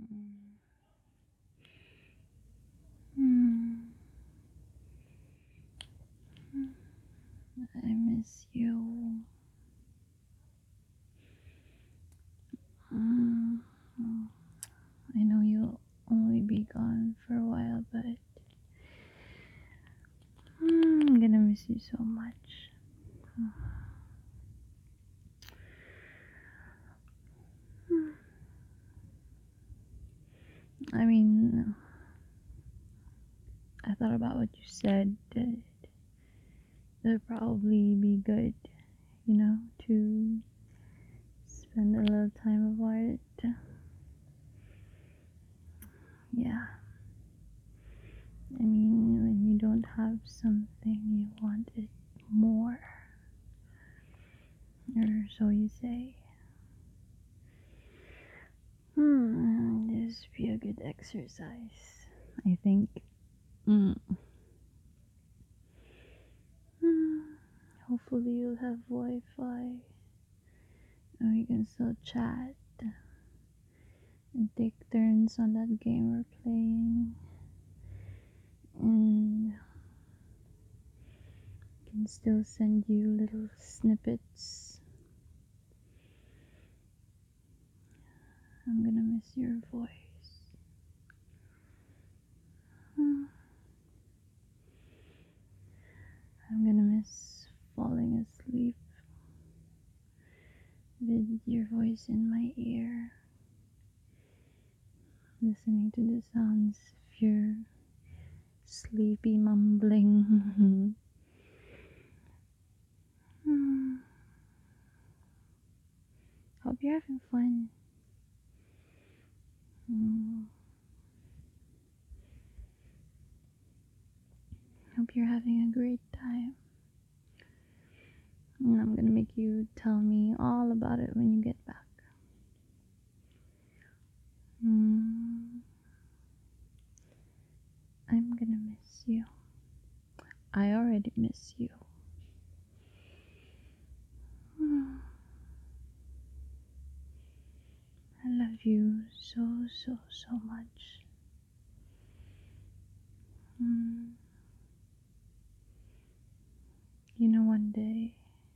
Mm. I miss you. Mm. I know you'll only be gone for a while, but I'm gonna miss you so much. I mean, I thought about what you said. That it would probably be good, to spend a little time apart. Yeah. I mean, when you don't have something, you want it more. Or so you say. This would be a good exercise, I think. Mm. Hmm. Hopefully you'll have Wi-Fi and we can still chat and take turns on that game we're playing, and can still send you little snippets. I'm gonna miss your voice. I'm gonna miss falling asleep with your voice in my ear, listening to the sounds of your sleepy mumbling. Hope you're having fun. Hope you're having a great time. And I'm gonna make you tell me all about it when you get back. I'm gonna miss you. I already miss you. I love you so, so, so much. One day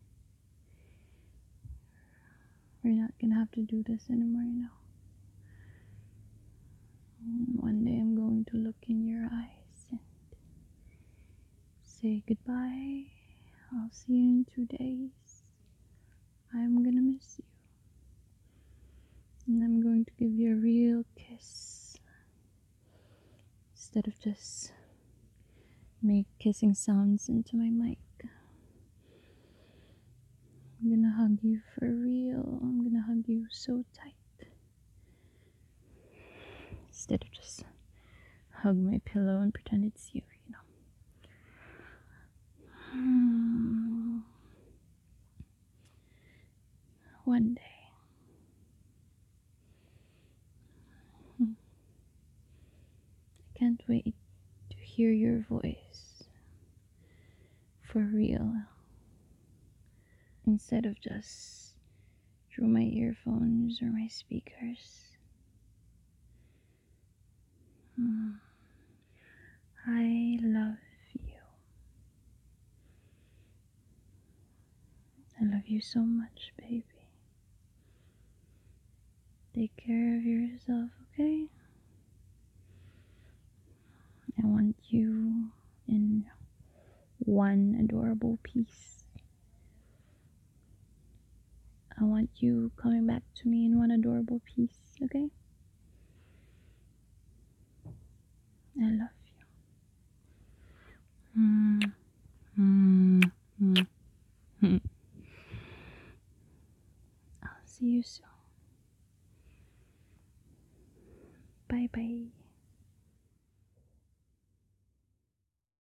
we're not gonna have to do this anymore. One day I'm going to look in your eyes and say goodbye. I'll see you in 2 days. I'm gonna miss you. And I'm going to give you a real kiss instead of just make kissing sounds into my mic. I'm gonna hug you for real. I'm gonna hug you so tight. Instead of just hug my pillow and pretend it's you. One day. I can't wait to hear your voice for real, instead of just through my earphones or my speakers. I love you. I love you so much, baby. Take care of yourself, okay? I want you in one adorable piece. I want you coming back to me in one adorable piece, okay? I love you. I'll see you soon. Bye bye.